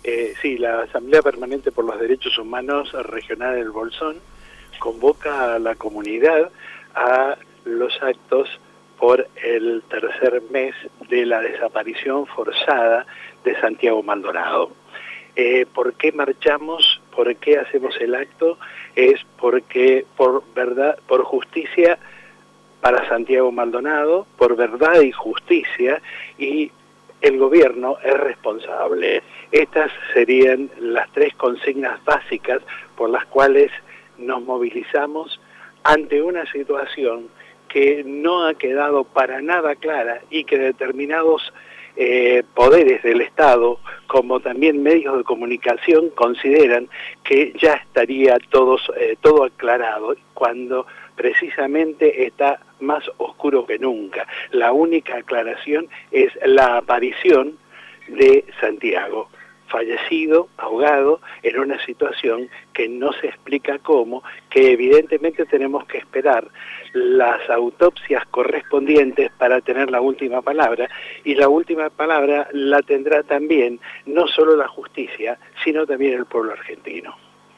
Sí, la Asamblea Permanente por los Derechos Humanos Regional del Bolsón convoca a la comunidad a los actos por el tercer mes de la desaparición forzada de Santiago Maldonado. ¿Por qué marchamos? ¿Por qué hacemos el acto? Es porque por verdad, por justicia para Santiago Maldonado, por verdad y justicia, y el gobierno es responsable. Estas serían las tres consignas básicas por las cuales nos movilizamos ante una situación que no ha quedado para nada clara y que determinados poderes del Estado, como también medios de comunicación, consideran que ya estaría todo aclarado, cuando precisamente está más oscuro que nunca. La única aclaración es la aparición de Santiago, fallecido, ahogado, en una situación que no se explica cómo, que evidentemente tenemos que esperar las autopsias correspondientes para tener la última palabra, y la última palabra la tendrá también no solo la justicia, sino también el pueblo argentino.